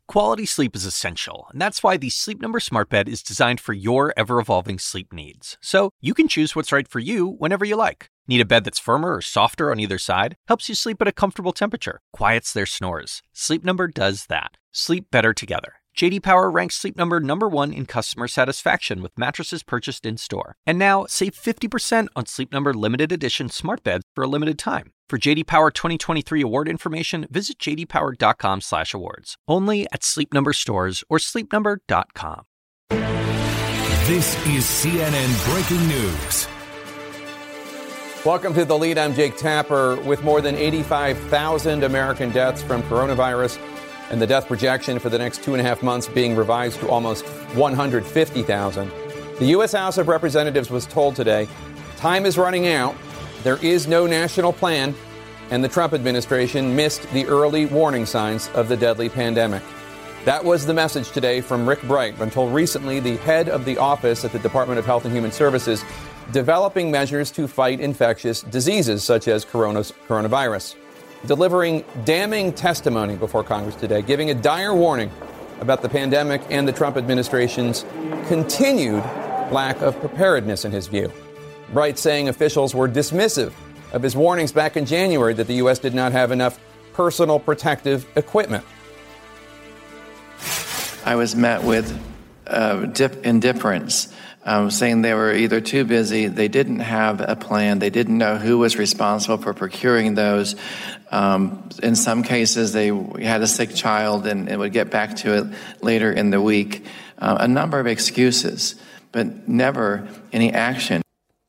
Quality sleep is essential, and that's why the Sleep Number Smart Bed is designed for your ever-evolving sleep needs. So you can choose what's right for you whenever you like. Need a bed that's firmer or softer on either side? Helps you sleep at a comfortable temperature. Quiets their snores. Sleep Number does that. Sleep better together. J.D. Power ranks Sleep Number #1 in customer satisfaction with mattresses purchased in-store. And now, save 50% on Sleep Number limited edition smart beds for a limited time. For J.D. Power 2023 award information, visit jdpower.com/awards. Only at Sleep Number stores or sleepnumber.com. This is CNN Breaking News. Welcome to The Lead. I'm Jake Tapper. With more than 85,000 American deaths from coronavirus and the death projection for the next 2.5 months being revised to almost 150,000, the U.S. House of Representatives was told today, time is running out. There is no national plan, and the Trump administration missed the early warning signs of the deadly pandemic. That was the message today from Rick Bright, until recently the head of the office at the Department of Health and Human Services, developing measures to fight infectious diseases such as coronavirus, delivering damning testimony before Congress today, giving a dire warning about the pandemic and the Trump administration's continued lack of preparedness in his view. Bright saying officials were dismissive of his warnings back in January that the U.S. did not have enough personal protective equipment. I was met with indifference, saying they were either too busy, they didn't have a plan, they didn't know who was responsible for procuring those. In some cases, they had a sick child and would get back to it later in the week. A number of excuses, but never any action.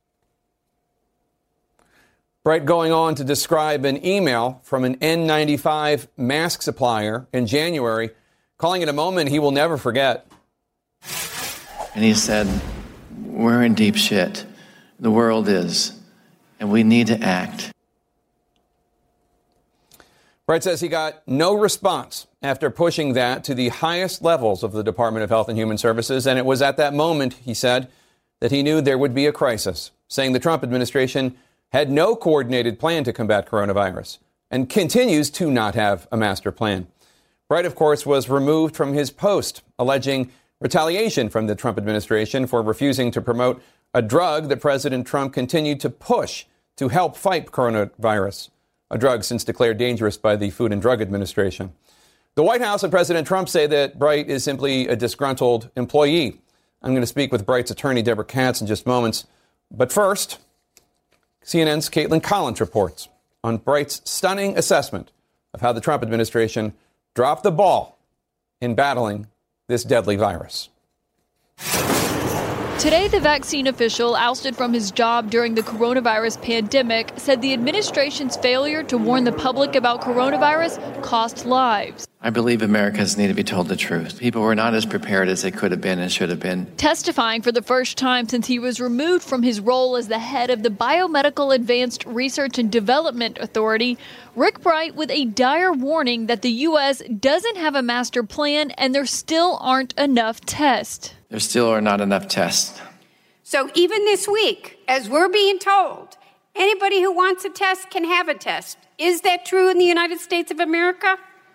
Bright going on to describe an email from an N95 mask supplier in January, calling it a moment he will never forget. And he said, we're in deep shit. The world is, and we need to act. Bright says he got no response after pushing that to the highest levels of the Department of Health and Human Services, and it was at that moment, he said, that he knew there would be a crisis, saying the Trump administration had no coordinated plan to combat coronavirus and continues to not have a master plan. Bright, of course, was removed from his post, alleging retaliation from the Trump administration for refusing to promote a drug that President Trump continued to push to help fight coronavirus, a drug since declared dangerous by the Food and Drug Administration. The White House and President Trump say that Bright is simply a disgruntled employee. I'm going to speak with Bright's attorney, Deborah Katz, in just moments. But first, CNN's Caitlin Collins reports on Bright's stunning assessment of how the Trump administration dropped the ball in battling this deadly virus. Today, the vaccine official ousted from his job during the coronavirus pandemic said the administration's failure to warn the public about coronavirus cost lives. I believe Americans need to be told the truth. People were not as prepared as they could have been and should have been. Testifying for the first time since he was removed from his role as the head of the Biomedical Advanced Research and Development Authority, Rick Bright with a dire warning that the U.S. doesn't have a master plan and there still aren't enough tests. There still are not enough tests. So even this week, as we're being told, anybody who wants a test can have a test. Is that true in the United States of America?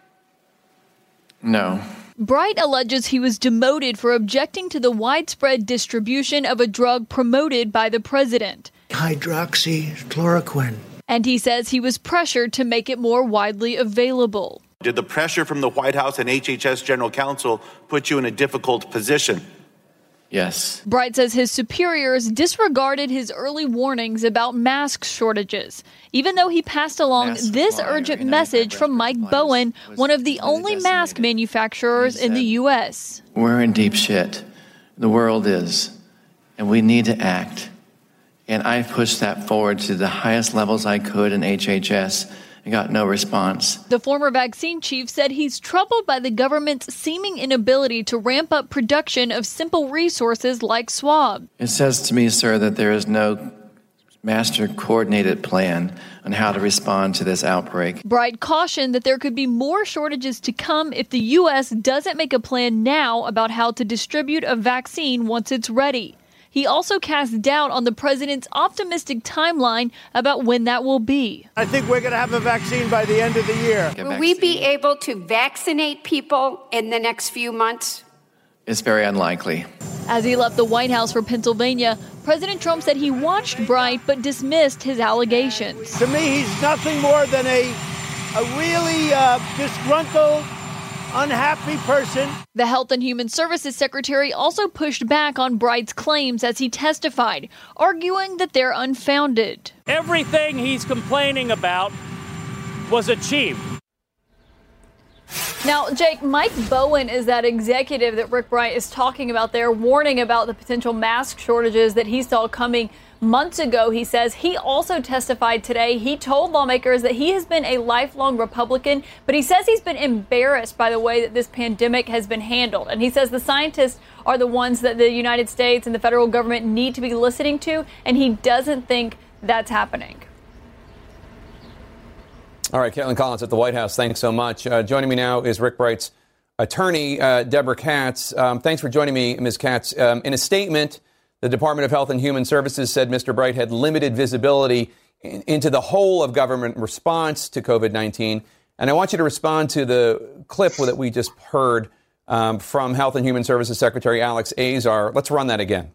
No. Bright alleges he was demoted for objecting to the widespread distribution of a drug promoted by the president, hydroxychloroquine. And he says he was pressured to make it more widely available. Did the pressure from the White House and HHS General Counsel put you in a difficult position? Yes. Bright says his superiors disregarded his early warnings about mask shortages, even though he passed along this urgent message from Mike Bowen, one of the only mask manufacturers in the U.S. We're in deep shit. The world is, and we need to act. And I pushed that forward to the highest levels I could in HHS. I got no response. The former vaccine chief said he's troubled by the government's seeming inability to ramp up production of simple resources like swab. It says to me, sir, that there is no master coordinated plan on how to respond to this outbreak. Bright cautioned that there could be more shortages to come if the U.S. doesn't make a plan now about how to distribute a vaccine once it's ready. He also cast doubt on the president's optimistic timeline about when that will be. I think we're going to have a vaccine by the end of the year. Will we be able to vaccinate people in the next few months? It's very unlikely. As he left the White House for Pennsylvania, President Trump said he watched Bright but dismissed his allegations. To me, he's nothing more than a really disgruntled, unhappy person. The Health and Human Services Secretary also pushed back on Bright's claims as he testified, arguing that they're unfounded. Everything he's complaining about was achieved. Now, Jake, Mike Bowen is that executive that Rick Bright is talking about there, warning about the potential mask shortages that he saw coming months ago. He says he also testified today. He told lawmakers that he has been a lifelong Republican, but he says he's been embarrassed by the way that this pandemic has been handled. And he says the scientists are the ones that the United States and the federal government need to be listening to, and he doesn't think that's happening. All right, Caitlin Collins at the White House, thanks so much. Joining me now is Rick Bright's attorney, Deborah Katz. Thanks for joining me, Ms. Katz. In a statement, the Department of Health and Human Services said Mr. Bright had limited visibility into the whole of government response to COVID-19. And I want you to respond to the clip that we just heard from Health and Human Services Secretary Alex Azar. Let's run that again.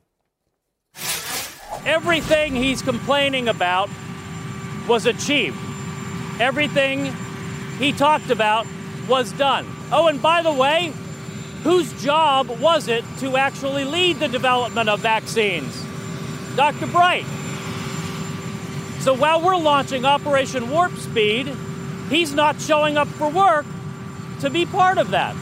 Everything he's complaining about was achieved. Everything he talked about was done. Oh, and by the way, whose job was it to actually lead the development of vaccines? Dr. Bright. So while we're launching Operation Warp Speed, he's not showing up for work to be part of that.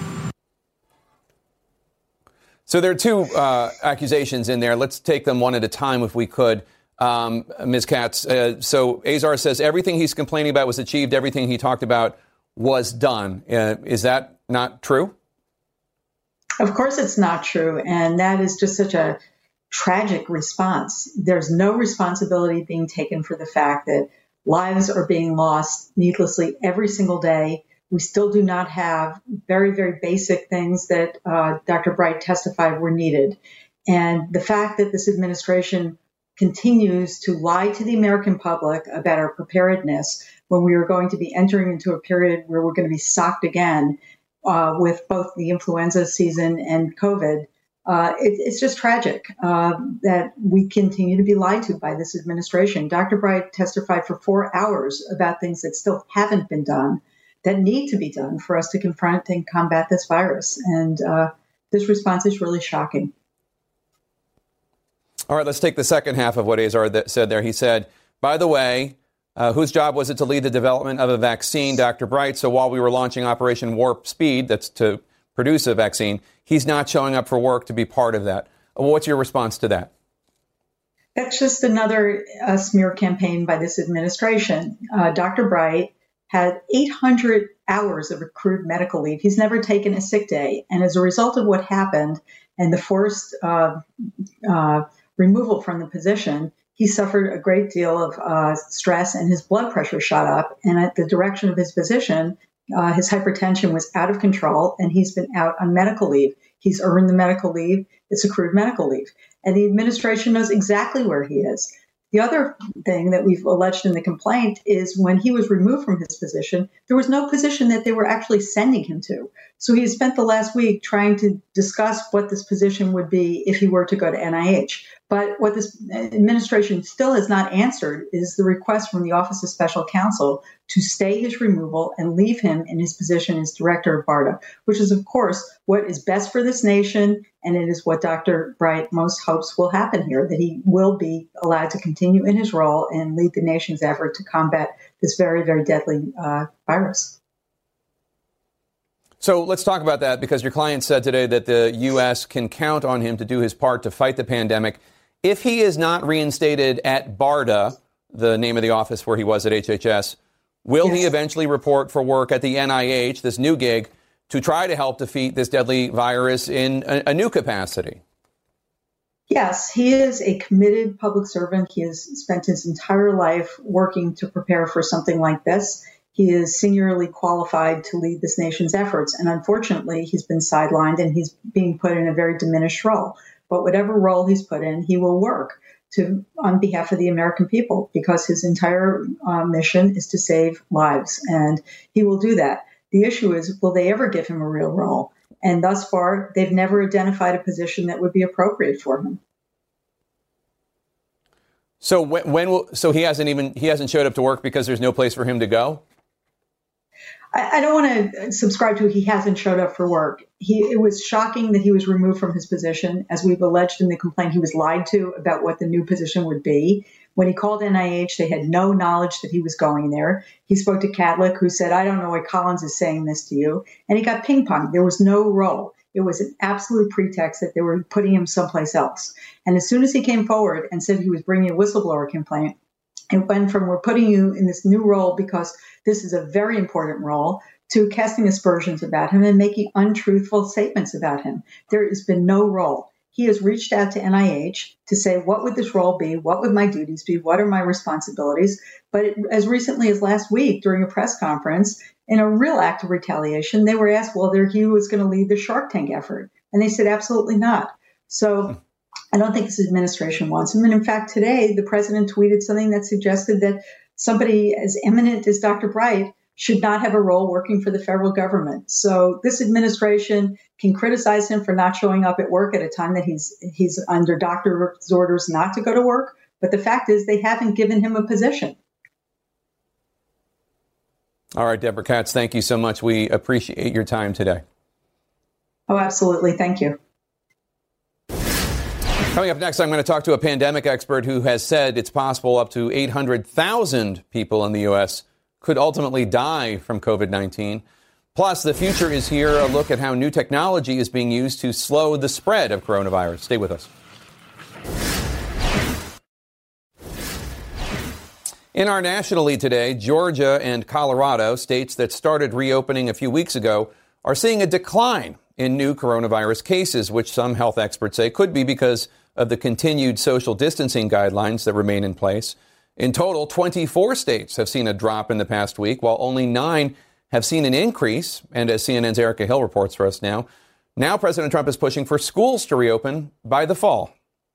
So there are two accusations in there. Let's take them one at a time if we could. Ms. Katz, so Azar says everything he's complaining about was achieved. Everything he talked about was done. Is that not true? Of course it's not true. And that is just such a tragic response. There's no responsibility being taken for the fact that lives are being lost needlessly every single day. We still do not have very, very basic things that Dr. Bright testified were needed. And the fact that this administration continues to lie to the American public about our preparedness when we are going to be entering into a period where we're going to be socked again with both the influenza season and COVID. It's just tragic that we continue to be lied to by this administration. Dr. Bright testified for 4 hours about things that still haven't been done, that need to be done for us to confront and combat this virus. And this response is really shocking. All right, let's take the second half of what Azar said there. He said, by the way, whose job was it to lead the development of a vaccine, Dr. Bright? So while we were launching Operation Warp Speed, that's to produce a vaccine, he's not showing up for work to be part of that. What's your response to that? That's just another smear campaign by this administration. Dr. Bright had 800 hours of accrued medical leave. He's never taken a sick day. And as a result of what happened and the forced removal from the position, he suffered a great deal of stress and his blood pressure shot up. And at the direction of his physician, his hypertension was out of control and he's been out on medical leave. He's earned the medical leave. It's accrued medical leave. And the administration knows exactly where he is. The other thing that we've alleged in the complaint is when he was removed from his position, there was no position that they were actually sending him to. So he has spent the last week trying to discuss what this position would be if he were to go to NIH. But what this administration still has not answered is the request from the Office of Special Counsel to stay his removal and leave him in his position as director of BARDA, which is, of course, what is best for this nation. And it is what Dr. Bright most hopes will happen here, that he will be allowed to continue in his role and lead the nation's effort to combat this very, very deadly virus. So let's talk about that, because your client said today that the U.S. can count on him to do his part to fight the pandemic. If he is not reinstated at BARDA, the name of the office where he was at HHS, will he eventually report for work at the NIH, this new gig, to try to help defeat this deadly virus in a new capacity? Yes, he is a committed public servant. He has spent his entire life working to prepare for something like this. He is singularly qualified to lead this nation's efforts. And unfortunately, he's been sidelined and he's being put in a very diminished role. but whatever role he's put in, he will work on behalf of the American people, because his entire mission is to save lives, and he will do that. The issue is, will they ever give him a real role? And thus far, they've never identified a position that would be appropriate for him. So so he hasn't showed up to work because there's no place for him to go? I don't want to subscribe to he hasn't showed up for work. It was shocking that he was removed from his position. As we've alleged in the complaint, he was lied to about what the new position would be. When he called NIH, they had no knowledge that he was going there. He spoke to Cadlick, who said, I don't know why Collins is saying this to you. And he got ping-ponged. There was no role. It was an absolute pretext that they were putting him someplace else. And as soon as he came forward and said he was bringing a whistleblower complaint, it went from, we're putting you in this new role because this is a very important role, to casting aspersions about him and making untruthful statements about him. There has been no role. He has reached out to NIH to say, what would this role be? What would my duties be? What are my responsibilities? But as recently as last week, during a press conference, in a real act of retaliation, they were asked whether he was going to lead the Shark Tank effort. And they said, absolutely not. So I don't think this administration wants him. And in fact, today, the president tweeted something that suggested that somebody as eminent as Dr. Bright should not have a role working for the federal government. So this administration can criticize him for not showing up at work at a time that he's under doctor's orders not to go to work. But the fact is, they haven't given him a position. All right, Deborah Katz, thank you so much. We appreciate your time today. Oh, absolutely. Thank you. Coming up next, I'm going to talk to a pandemic expert who has said it's possible up to 800,000 people in the U.S. could ultimately die from COVID-19. Plus, the future is here, a look at how new technology is being used to slow the spread of coronavirus. Stay with us. In our national lead today, Georgia and Colorado, states that started reopening a few weeks ago, are seeing a decline in new coronavirus cases, which some health experts say could be because of the continued social distancing guidelines that remain in place. In total, 24 states have seen a drop in the past week, while only 9 have seen an increase. And as CNN's Erica Hill reports for us now, President Trump is pushing for schools to reopen by the fall.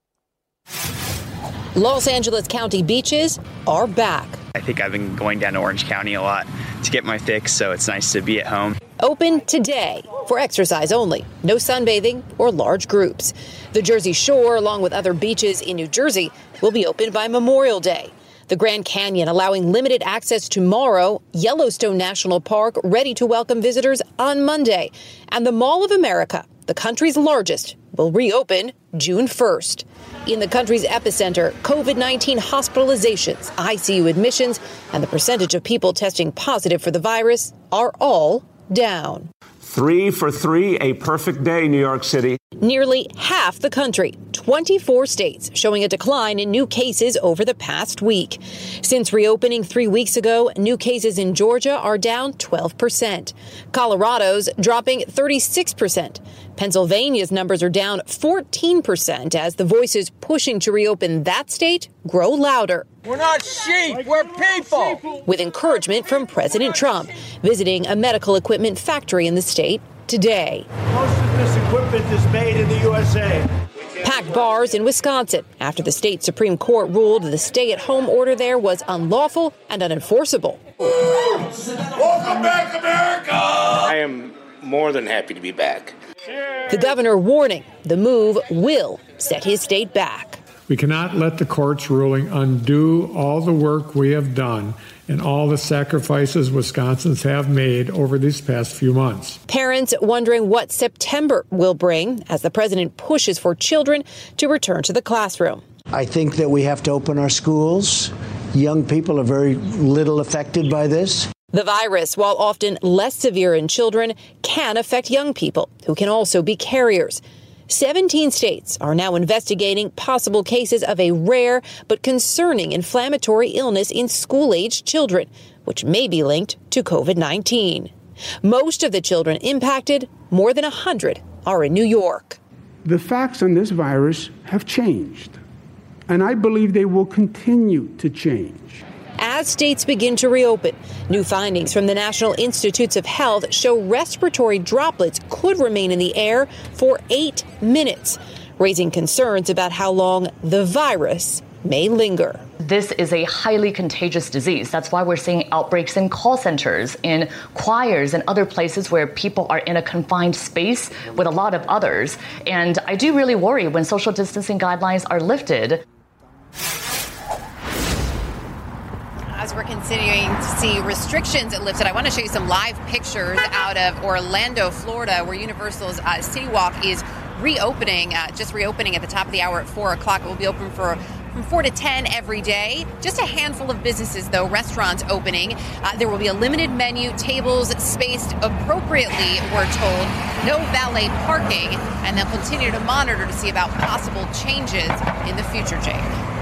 Los Angeles County beaches are back. I think I've been going down to Orange County a lot to get my fix, so it's nice to be at home. Open today for exercise only. No sunbathing or large groups. The Jersey Shore, along with other beaches in New Jersey, will be open by Memorial Day. The Grand Canyon allowing limited access tomorrow. Yellowstone National Park ready to welcome visitors on Monday. And the Mall of America, the country's largest, will reopen June 1st. In the country's epicenter, COVID-19 hospitalizations, ICU admissions, and the percentage of people testing positive for the virus are all down. 3 for 3, a perfect day, New York City. Nearly half the country, 24 states, showing a decline in new cases over the past week. Since reopening 3 weeks ago, new cases in Georgia are down 12%. Colorado's dropping 36%. Pennsylvania's numbers are down 14% as the voices pushing to reopen that state grow louder. We're not sheep, we're people. With encouragement from President Trump, visiting a medical equipment factory in the state today. Most of this equipment is made in the USA. Packed bars in Wisconsin after the state Supreme Court ruled the stay-at-home order there was unlawful and unenforceable. Welcome back, America! I am more than happy to be back. The governor warning the move will set his state back. We cannot let the court's ruling undo all the work we have done and all the sacrifices Wisconsins have made over these past few months. Parents wondering what September will bring as the president pushes for children to return to the classroom. I think that we have to open our schools. Young people are very little affected by this. The virus, while often less severe in children, can affect young people who can also be carriers. 17 states are now investigating possible cases of a rare but concerning inflammatory illness in school-aged children, which may be linked to COVID-19. Most of the children impacted, more than 100, are in New York. The facts on this virus have changed, and I believe they will continue to change. As states begin to reopen, new findings from the National Institutes of Health show respiratory droplets could remain in the air for 8 minutes. raising concerns about how long the virus may linger. This is a highly contagious disease. That's why we're seeing outbreaks in call centers, in choirs, and other places where people are in a confined space with a lot of others. And I do really worry when social distancing guidelines are lifted. As we're continuing to see restrictions lifted, I want to show you some live pictures out of Orlando, Florida, where Universal's City Walk is reopening, just reopening at the top of the hour at 4 o'clock. It will be open from 4 to 10 every day. Just a handful of businesses, though, restaurants opening. There will be a limited menu, tables spaced appropriately, we're told. No valet parking, and they'll continue to monitor to see about possible changes in the future, Jake.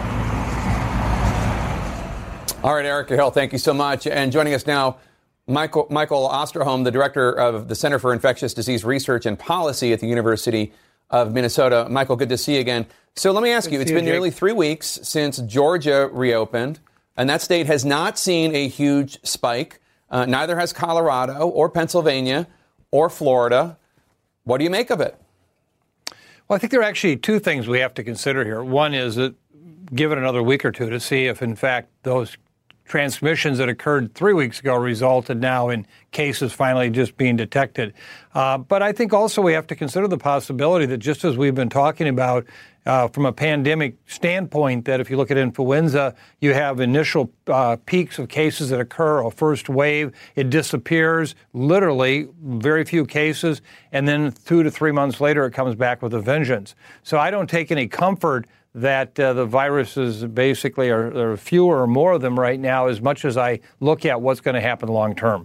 All right, Erica Hill, thank you so much. And joining us now, Michael Osterholm, the director of the Center for Infectious Disease Research and Policy at the University of Minnesota. Michael, good to see you again. So let me ask you, it's been nearly 3 weeks since Georgia reopened, and that state has not seen a huge spike. Neither has Colorado or Pennsylvania or Florida. What do you make of it? Well, I think there are actually two things we have to consider here. One is that give it another week or two to see if, in fact, those transmissions that occurred 3 weeks ago resulted now in cases finally just being detected. But I think also we have to consider the possibility that just as we've been talking about from a pandemic standpoint, that if you look at influenza, you have initial peaks of cases that occur, a first wave, it disappears, literally very few cases, and then 2 to 3 months later it comes back with a vengeance. So I don't take any comfort that the viruses basically are fewer or more of them right now, as much as I look at what's going to happen long term.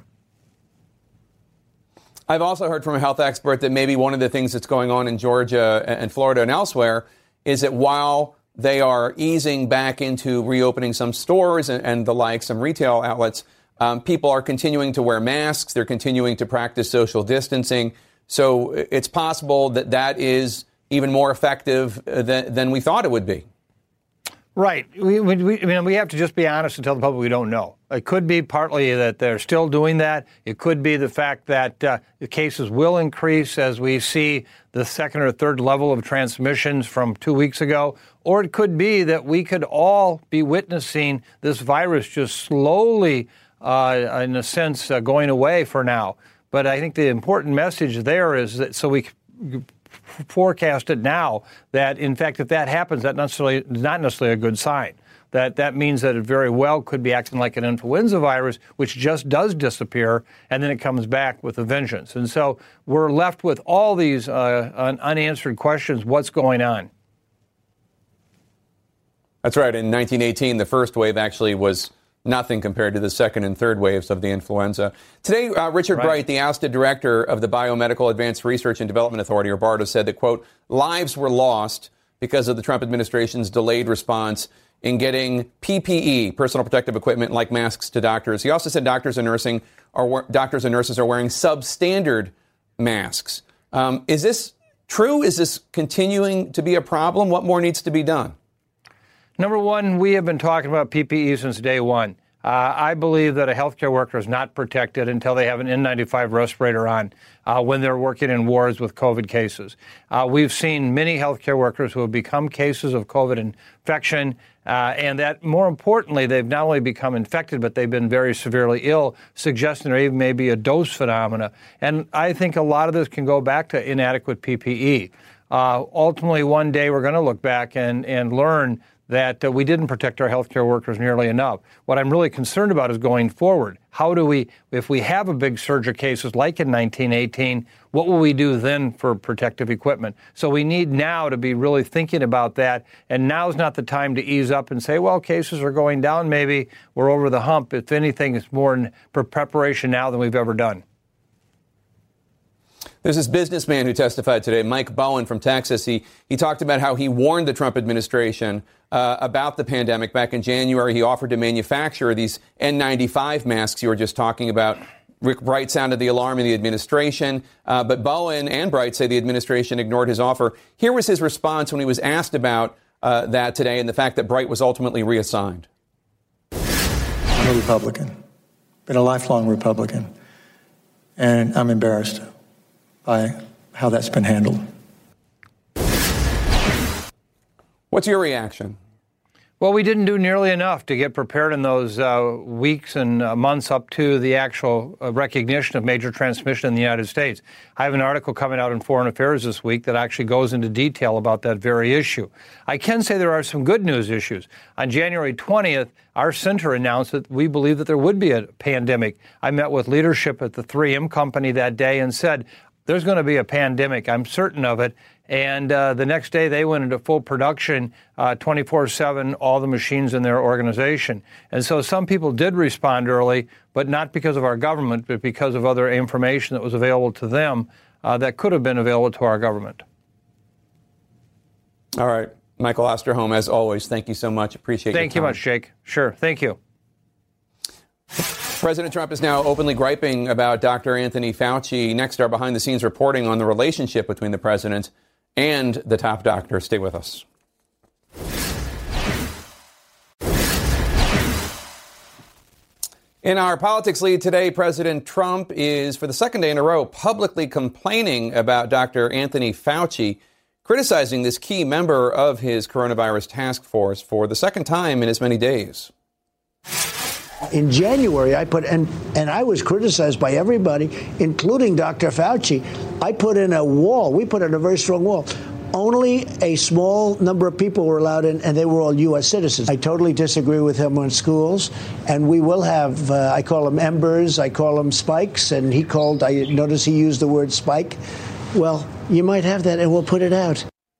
I've also heard from a health expert that maybe one of the things that's going on in Georgia and Florida and elsewhere is that while they are easing back into reopening some stores and the like, some retail outlets, people are continuing to wear masks. They're continuing to practice social distancing. So it's possible that that is even more effective than we thought it would be. Right. We have to just be honest and tell the public we don't know. It could be partly that they're still doing that. It could be the fact that the cases will increase as we see the second or third level of transmissions from 2 weeks ago. Or it could be that we could all be witnessing this virus just slowly, in a sense, going away for now. But I think the important message there is that so we forecast it now that, in fact, if that happens, that is not necessarily a good sign. That means that it very well could be acting like an influenza virus, which just does disappear, and then it comes back with a vengeance. And so we're left with all these unanswered questions. What's going on? That's right. In 1918, the first wave actually was nothing compared to the second and third waves of the influenza. Today, Richard Bright, the ousted director of the Biomedical Advanced Research and Development Authority, or BARDA, said that, quote, lives were lost because of the Trump administration's delayed response in getting PPE, personal protective equipment like masks, to doctors. He also said doctors and nurses are wearing substandard masks. Is this true? Is this continuing to be a problem? What more needs to be done? Number one, we have been talking about PPE since day one. I believe that a healthcare worker is not protected until they have an N95 respirator on when they're working in wards with COVID cases. We've seen many healthcare workers who have become cases of COVID infection, and that, more importantly, they've not only become infected, but they've been very severely ill, suggesting there even may be a dose phenomena. And I think a lot of this can go back to inadequate PPE. Ultimately, one day we're going to look back and learn that we didn't protect our healthcare workers nearly enough. What I'm really concerned about is going forward. How do we, if we have a big surge of cases like in 1918, what will we do then for protective equipment? So we need now to be really thinking about that. And now's not the time to ease up and say, well, cases are going down. Maybe we're over the hump. If anything, it's more in preparation now than we've ever done. There's this businessman who testified today, Mike Bowen from Texas. He talked about how he warned the Trump administration about the pandemic back in January. He offered to manufacture these N95 masks you were just talking about. Rick Bright sounded the alarm in the administration, but Bowen and Bright say the administration ignored his offer. Here was his response when he was asked about that today and the fact that Bright was ultimately reassigned. I'm a Republican, been a lifelong Republican, and I'm embarrassed by how that's been handled. What's your reaction? Well, we didn't do nearly enough to get prepared in those weeks and months up to the actual recognition of major transmission in the United States. I have an article coming out in Foreign Affairs this week that actually goes into detail about that very issue. I can say there are some good news issues. On January 20th, our center announced that we believe that there would be a pandemic. I met with leadership at the 3M company that day and said, there's going to be a pandemic. I'm certain of it. And the next day, they went into full production, 24/7, all the machines in their organization. And so some people did respond early, but not because of our government, but because of other information that was available to them that could have been available to our government. All right. Michael Osterholm, as always, thank you so much. Appreciate your time. Thank you much, Jake. Sure. Thank you. President Trump is now openly griping about Dr. Anthony Fauci. Next, our behind-the-scenes reporting on the relationship between the president and the top doctor. Stay with us. In our politics lead today, President Trump is, for the second day in a row, publicly complaining about Dr. Anthony Fauci, criticizing this key member of his coronavirus task force for the second time in as many days. In January, I put, and I was criticized by everybody, including Dr. Fauci. I put in a wall. We put in a very strong wall. Only a small number of people were allowed in, and they were all U.S. citizens. I totally disagree with him on schools, and we will have, I call them embers, I call them spikes, and I notice he used the word spike. Well, you might have that, and we'll put it out.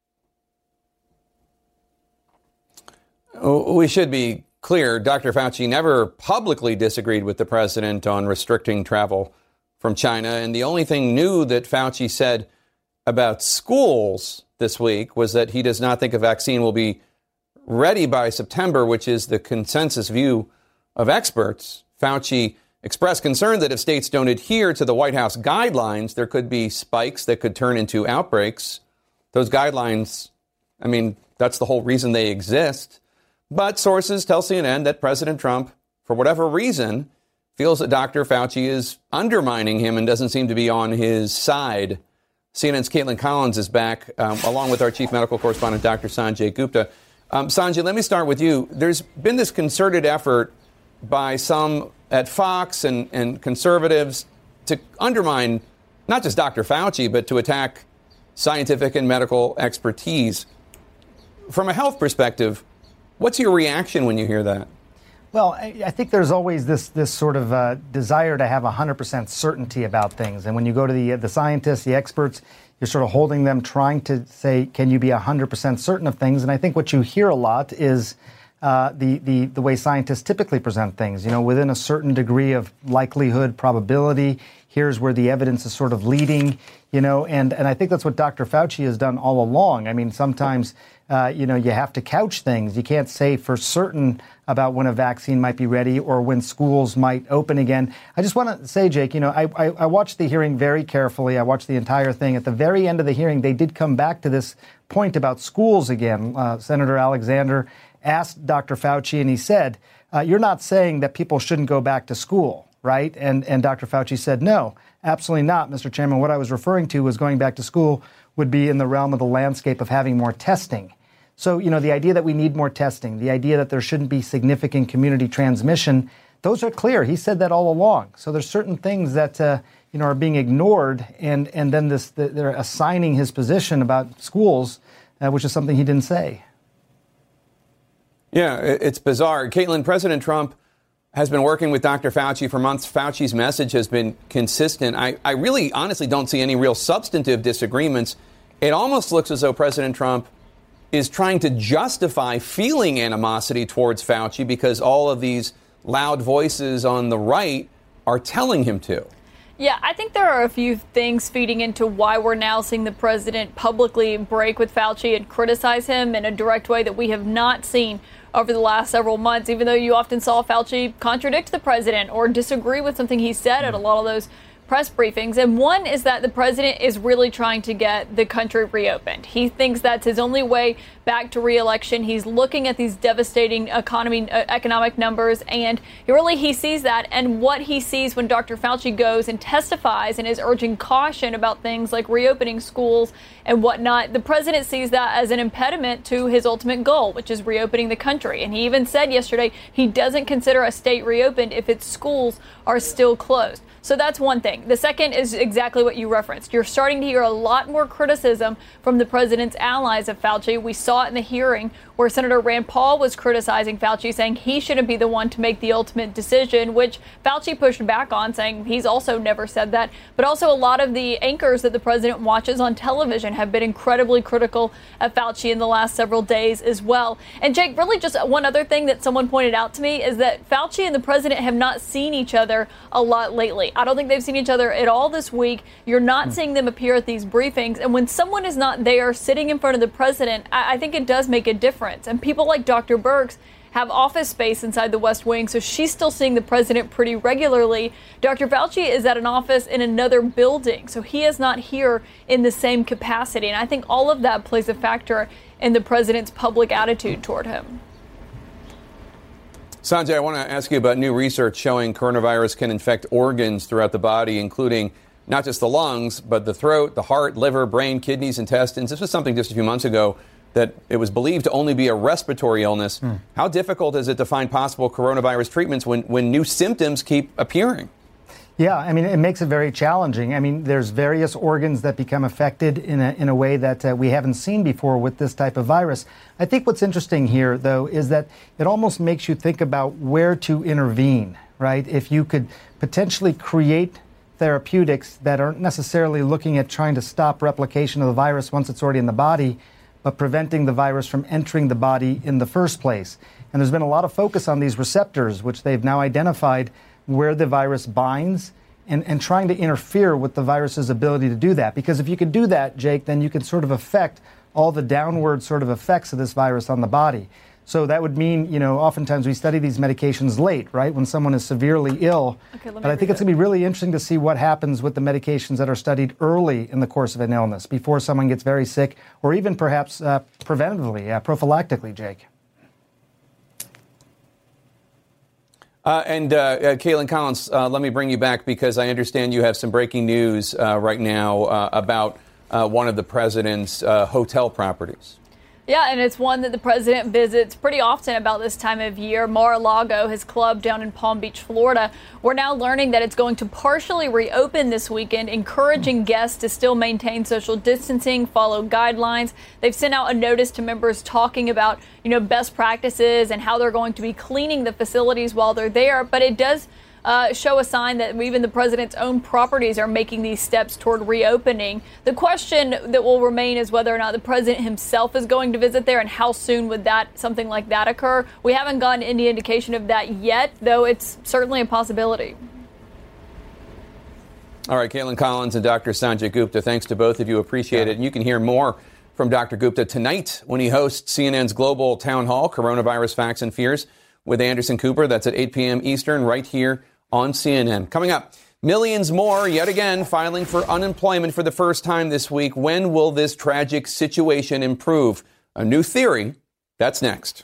We should be clear, Dr. Fauci never publicly disagreed with the president on restricting travel from China. And the only thing new that Fauci said about schools this week was that he does not think a vaccine will be ready by September, which is the consensus view of experts. Fauci expressed concern that if states don't adhere to the White House guidelines, there could be spikes that could turn into outbreaks. Those guidelines, I mean, that's the whole reason they exist. But sources tell CNN that President Trump, for whatever reason, feels that Dr. Fauci is undermining him and doesn't seem to be on his side. CNN's Caitlin Collins is back, along with our chief medical correspondent, Dr. Sanjay Gupta. Sanjay, let me start with you. There's been this concerted effort by some at Fox and conservatives to undermine not just Dr. Fauci, but to attack scientific and medical expertise. From a health perspective, what's your reaction when you hear that? Well, I think there's always this sort of desire to have 100% certainty about things. And when you go to the scientists, the experts, you're sort of holding them, trying to say, can you be 100% certain of things? And I think what you hear a lot is the way scientists typically present things, you know, within a certain degree of likelihood, probability. Here's where the evidence is sort of leading, you know, and I think that's what Dr. Fauci has done all along. I mean, sometimes, you have to couch things. You can't say for certain about when a vaccine might be ready or when schools might open again. I just want to say, Jake, I watched the hearing very carefully. I watched the entire thing. At the very end of the hearing, they did come back to this point about schools again. Senator Alexander asked Dr. Fauci, and he said, you're not saying that people shouldn't go back to school, right? And Dr. Fauci said, no, absolutely not, Mr. Chairman. What I was referring to was going back to school would be in the realm of the landscape of having more testing. So, the idea that we need more testing, the idea that there shouldn't be significant community transmission, those are clear. He said that all along. So there's certain things that, are being ignored, and then they're assigning his position about schools, which is something he didn't say. Yeah, it's bizarre. Caitlin, President Trump has been working with Dr. Fauci for months. Fauci's message has been consistent. I really honestly don't see any real substantive disagreements. It almost looks as though President Trump is trying to justify feeling animosity towards Fauci because all of these loud voices on the right are telling him to. Yeah, I think there are a few things feeding into why we're now seeing the president publicly break with Fauci and criticize him in a direct way that we have not seen over the last several months, even though you often saw Fauci contradict the president or disagree with something he said at a lot of those press briefings, and one is that the president is really trying to get the country reopened. He thinks that's his only way back to re-election. He's looking at these devastating economic numbers, and he sees that. And what he sees when Dr. Fauci goes and testifies and is urging caution about things like reopening schools and whatnot, the president sees that as an impediment to his ultimate goal, which is reopening the country. And he even said yesterday he doesn't consider a state reopened if its schools are still closed. So that's one thing. The second is exactly what you referenced. You're starting to hear a lot more criticism from the president's allies of Fauci. We saw it in the hearing where Senator Rand Paul was criticizing Fauci, saying he shouldn't be the one to make the ultimate decision, which Fauci pushed back on, saying he's also never said that. But also a lot of the anchors that the president watches on television have been incredibly critical of Fauci in the last several days as well. And Jake, really just one other thing that someone pointed out to me is that Fauci and the president have not seen each other a lot lately. I don't think they've seen each other at all this week. You're not seeing them appear at these briefings. And when someone is not there sitting in front of the president, I think it does make a difference. And people like Dr. Birx have office space inside the West Wing, so she's still seeing the president pretty regularly. Dr. Fauci is at an office in another building, so he is not here in the same capacity. And I think all of that plays a factor in the president's public attitude toward him. Sanjay, I want to ask you about new research showing coronavirus can infect organs throughout the body, including not just the lungs, but the throat, the heart, liver, brain, kidneys, intestines. This was something just a few months ago that it was believed to only be a respiratory illness. How difficult is it to find possible coronavirus treatments when new symptoms keep appearing? Yeah, I mean, it makes it very challenging. I mean, there's various organs that become affected in a way that we haven't seen before with this type of virus. I think what's interesting here, though, is that it almost makes you think about where to intervene, right? If you could potentially create therapeutics that aren't necessarily looking at trying to stop replication of the virus once it's already in the body, but preventing the virus from entering the body in the first place. And there's been a lot of focus on these receptors, which they've now identified where the virus binds and trying to interfere with the virus's ability to do that. Because if you could do that, Jake, then you can sort of affect all the downward sort of effects of this virus on the body. So that would mean, oftentimes we study these medications late, right, when someone is severely ill. But I think it's going to be really interesting to see what happens with the medications that are studied early in the course of an illness, before someone gets very sick, or even perhaps preventively, prophylactically, Jake. Kaitlan Collins, let me bring you back because I understand you have some breaking news right now about one of the president's hotel properties. Yeah, and it's one that the president visits pretty often about this time of year. Mar-a-Lago, his club down in Palm Beach, Florida. We're now learning that it's going to partially reopen this weekend, encouraging guests to still maintain social distancing, follow guidelines. They've sent out a notice to members talking about, best practices and how they're going to be cleaning the facilities while they're there. But it does show a sign that even the president's own properties are making these steps toward reopening. The question that will remain is whether or not the president himself is going to visit there and how soon would something like that occur. We haven't gotten any indication of that yet, though it's certainly a possibility. All right, Kaitlan Collins and Dr. Sanjay Gupta, thanks to both of you. Appreciate it. And you can hear more from Dr. Gupta tonight when he hosts CNN's Global Town Hall, Coronavirus Facts and Fears, with Anderson Cooper. That's at 8 p.m. Eastern, right here on CNN. Coming up, millions more, yet again, filing for unemployment for the first time this week. When will this tragic situation improve? A new theory. That's next.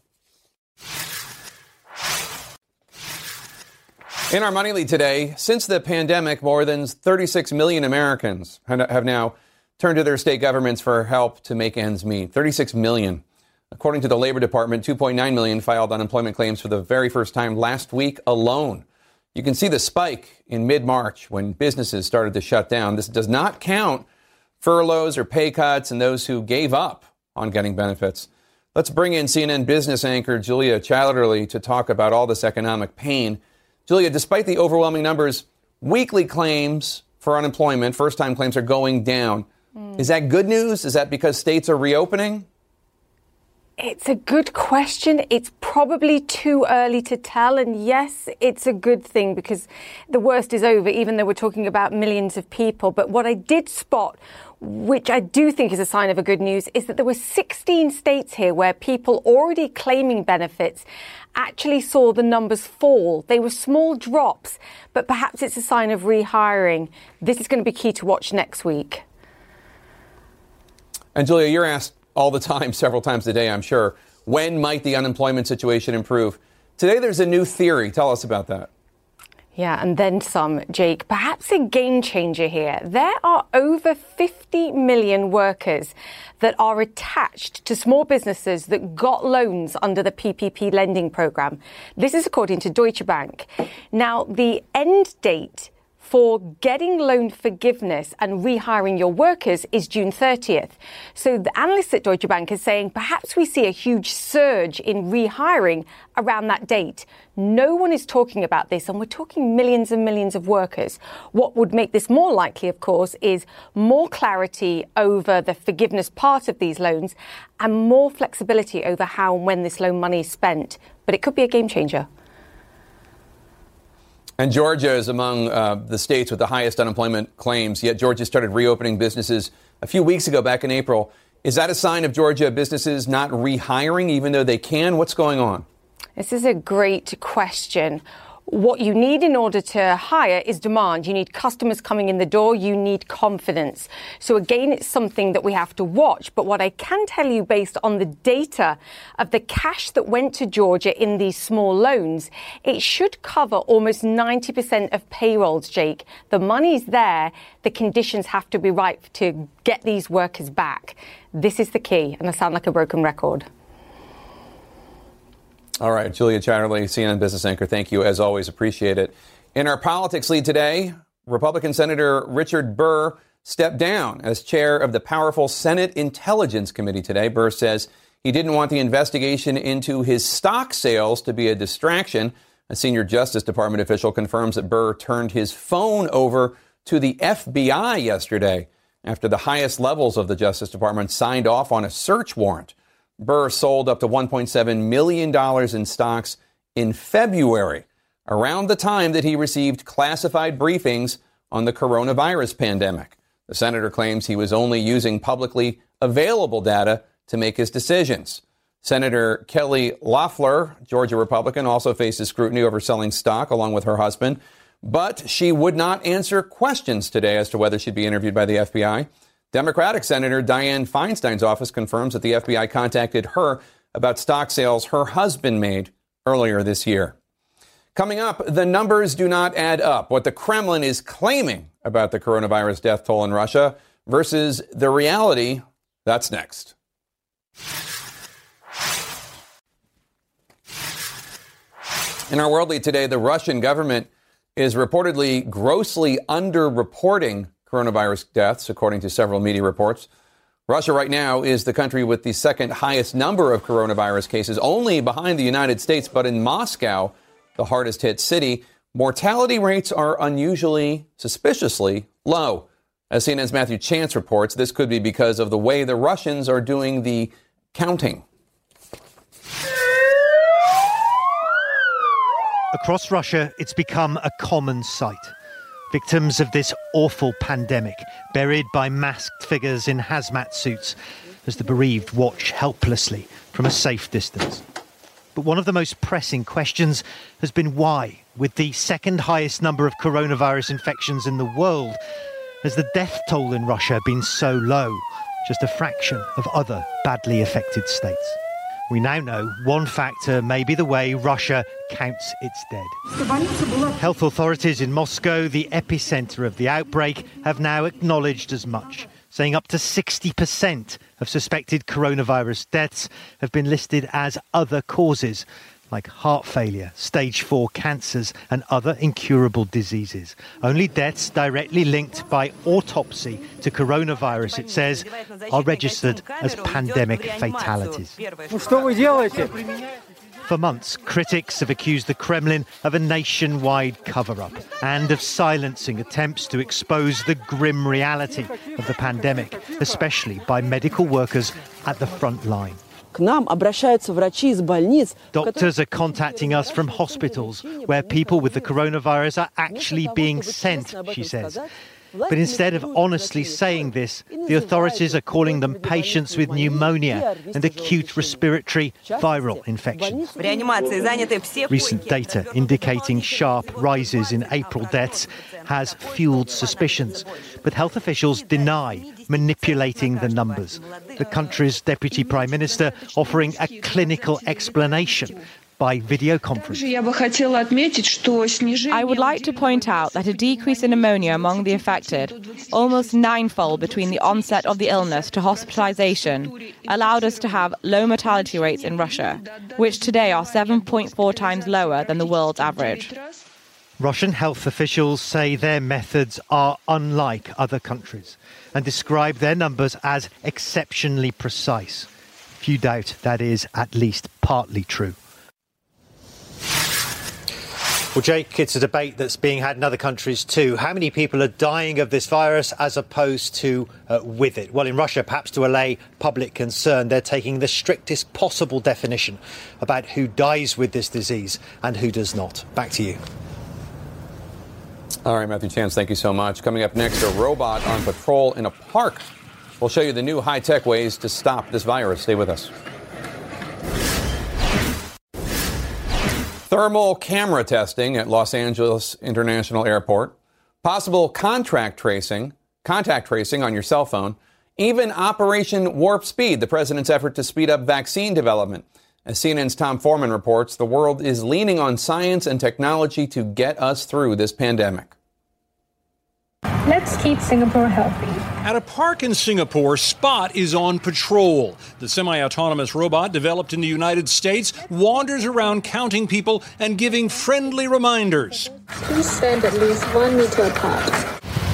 In our Money Lead today, since the pandemic, more than 36 million Americans have now turned to their state governments for help to make ends meet. 36 million. According to the Labor Department, 2.9 million filed unemployment claims for the very first time last week alone. You can see the spike in mid-March when businesses started to shut down. This does not count furloughs or pay cuts and those who gave up on getting benefits. Let's bring in CNN business anchor Julia Childerley to talk about all this economic pain. Julia, despite the overwhelming numbers, weekly claims for unemployment, first-time claims are going down. Is that good news? Is that because states are reopening? It's a good question. It's probably too early to tell. And yes, it's a good thing because the worst is over, even though we're talking about millions of people. But what I did spot, which I do think is a sign of a good news, is that there were 16 states here where people already claiming benefits actually saw the numbers fall. They were small drops, but perhaps it's a sign of rehiring. This is going to be key to watch next week. And Julia, you're asked all the time, several times a day, I'm sure, when might the unemployment situation improve? Today, there's a new theory. Tell us about that. Yeah, and then some, Jake. Perhaps a game changer here. There are over 50 million workers that are attached to small businesses that got loans under the PPP lending program. This is according to Deutsche Bank. Now, the end date for getting loan forgiveness and rehiring your workers is June 30th. So the analysts at Deutsche Bank are saying perhaps we see a huge surge in rehiring around that date. No one is talking about this, and we're talking millions and millions of workers. What would make this more likely, of course, is more clarity over the forgiveness part of these loans and more flexibility over how and when this loan money is spent. But it could be a game changer. And Georgia is among the states with the highest unemployment claims, yet Georgia started reopening businesses a few weeks ago, back in April. Is that a sign of Georgia businesses not rehiring, even though they can? What's going on? This is a great question. What you need in order to hire is demand. You need customers coming in the door. You need confidence. So again, it's something that we have to watch. But what I can tell you based on the data of the cash that went to Georgia in these small loans, it should cover almost 90% of payrolls, Jake. The money's there. The conditions have to be right to get these workers back. This is the key. And I sound like a broken record. All right, Julia Chatterley, CNN business anchor, thank you. As always, appreciate it. In our politics lead today, Republican Senator Richard Burr stepped down as chair of the powerful Senate Intelligence Committee today. Burr says he didn't want the investigation into his stock sales to be a distraction. A senior Justice Department official confirms that Burr turned his phone over to the FBI yesterday after the highest levels of the Justice Department signed off on a search warrant. Burr sold up to $1.7 million in stocks in February, around the time that he received classified briefings on the coronavirus pandemic. The senator claims he was only using publicly available data to make his decisions. Senator Kelly Loeffler, Georgia Republican, also faces scrutiny over selling stock along with her husband, but she would not answer questions today as to whether she'd be interviewed by the FBI. Democratic Senator Dianne Feinstein's office confirms that the FBI contacted her about stock sales her husband made earlier this year. Coming up, the numbers do not add up. What the Kremlin is claiming about the coronavirus death toll in Russia versus the reality. That's next. In our world lead today, the Russian government is reportedly grossly underreporting coronavirus deaths, according to several media reports. Russia right now is the country with the second highest number of coronavirus cases, only behind the United States. But in Moscow, the hardest hit city, mortality rates are unusually, suspiciously low. As CNN's Matthew Chance reports, this could be because of the way the Russians are doing the counting. Across Russia, it's become a common sight. Victims of this awful pandemic, buried by masked figures in hazmat suits, as the bereaved watch helplessly from a safe distance. But one of the most pressing questions has been why, with the second highest number of coronavirus infections in the world, has the death toll in Russia been so low, just a fraction of other badly affected states? We now know one factor may be the way Russia counts its dead. Health authorities in Moscow, the epicenter of the outbreak, have now acknowledged as much, saying up to 60% of suspected coronavirus deaths have been listed as other causes, like heart failure, stage 4 cancers and other incurable diseases. Only deaths directly linked by autopsy to coronavirus, it says, are registered as pandemic fatalities. For months, critics have accused the Kremlin of a nationwide cover-up and of silencing attempts to expose the grim reality of the pandemic, especially by medical workers at the front line. Doctors are contacting us from hospitals where people with the coronavirus are actually being sent, she says. But instead of honestly saying this, the authorities are calling them patients with pneumonia and acute respiratory viral infections. Recent data indicating sharp rises in April deaths has fueled suspicions. But health officials deny manipulating the numbers. The country's deputy prime minister offering a clinical explanation by video conference. I would like to point out that a decrease in pneumonia among the affected, almost ninefold between the onset of the illness to hospitalization, allowed us to have low mortality rates in Russia, which today are 7.4 times lower than the world's average. Russian health officials say their methods are unlike other countries and describe their numbers as exceptionally precise. Few doubt that is at least partly true. Well, Jake, it's a debate that's being had in other countries too. How many people are dying of this virus as opposed to with it? Well, in Russia, perhaps to allay public concern, they're taking the strictest possible definition about who dies with this disease and who does not. Back to you. All right, Matthew Chance, thank you so much. Coming up next, a robot on patrol in a park. We'll show you the new high-tech ways to stop this virus. Stay with us. Thermal camera testing at Los Angeles International Airport, possible contact tracing on your cell phone, even Operation Warp Speed, the president's effort to speed up vaccine development. As CNN's Tom Foreman reports, the world is leaning on science and technology to get us through this pandemic. Let's keep Singapore healthy. At a park in Singapore, Spot is on patrol. The semi-autonomous robot developed in the United States wanders around counting people and giving friendly reminders. Please stand at least 1 meter apart.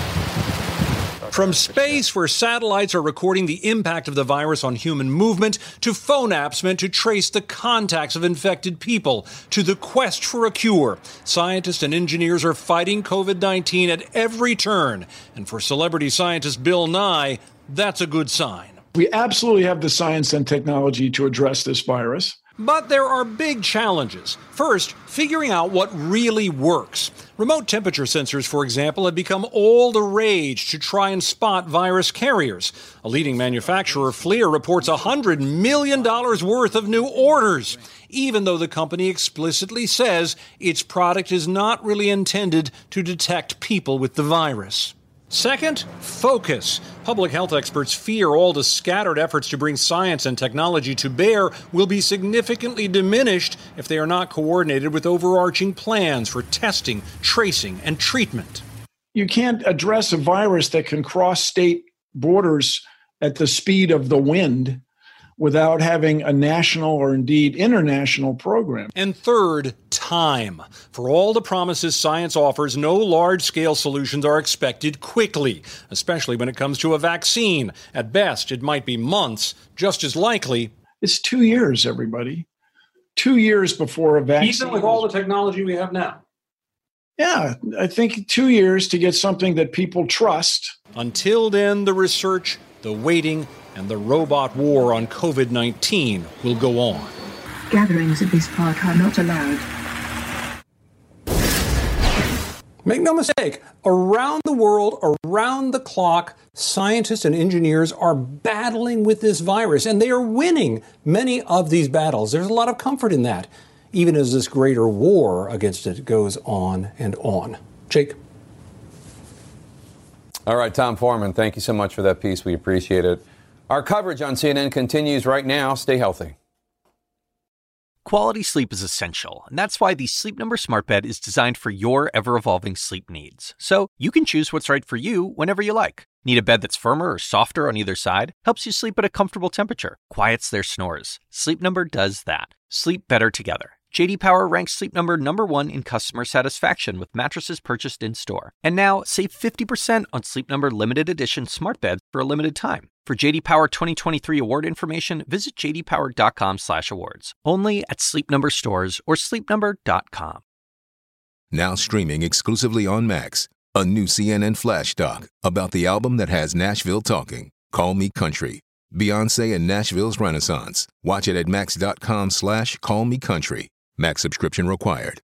From space, where satellites are recording the impact of the virus on human movement, to phone apps meant to trace the contacts of infected people, to the quest for a cure, scientists and engineers are fighting COVID-19 at every turn. And for celebrity scientist Bill Nye, that's a good sign. We absolutely have the science and technology to address this virus. But there are big challenges. First, figuring out what really works. Remote temperature sensors, for example, have become all the rage to try and spot virus carriers. A leading manufacturer, FLIR, reports $100 million worth of new orders, even though the company explicitly says its product is not really intended to detect people with the virus. Second, focus. Public health experts fear all the scattered efforts to bring science and technology to bear will be significantly diminished if they are not coordinated with overarching plans for testing, tracing, and treatment. You can't address a virus that can cross state borders at the speed of the wind without having a national or indeed international program. And third, time. For all the promises science offers, no large-scale solutions are expected quickly, especially when it comes to a vaccine. At best, it might be months, just as likely. It's 2 years, everybody. 2 years before a vaccine. Even with all the technology we have now. Yeah, I think 2 years to get something that people trust. Until then, the research, the waiting, and the robot war on COVID-19 will go on. Gatherings at this park are not allowed. Make no mistake, around the world, around the clock, scientists and engineers are battling with this virus, and they are winning many of these battles. There's a lot of comfort in that, even as this greater war against it goes on and on. Jake? All right, Tom Foreman, thank you so much for that piece. We appreciate it. Our coverage on CNN continues right now. Stay healthy. Quality sleep is essential, and that's why the Sleep Number Smart Bed is designed for your ever-evolving sleep needs. So you can choose what's right for you whenever you like. Need a bed that's firmer or softer on either side? Helps you sleep at a comfortable temperature. Quiets their snores. Sleep Number does that. Sleep better together. J.D. Power ranks Sleep Number #1 in customer satisfaction with mattresses purchased in-store. And now, save 50% on Sleep Number limited edition smart beds for a limited time. For J.D. Power 2023 award information, visit jdpower.com/awards. Only at Sleep Number stores or sleepnumber.com. Now streaming exclusively on Max, a new CNN flash doc about the album that has Nashville talking, Call Me Country. Beyonce and Nashville's Renaissance. Watch it at max.com/callmecountry. Max subscription required.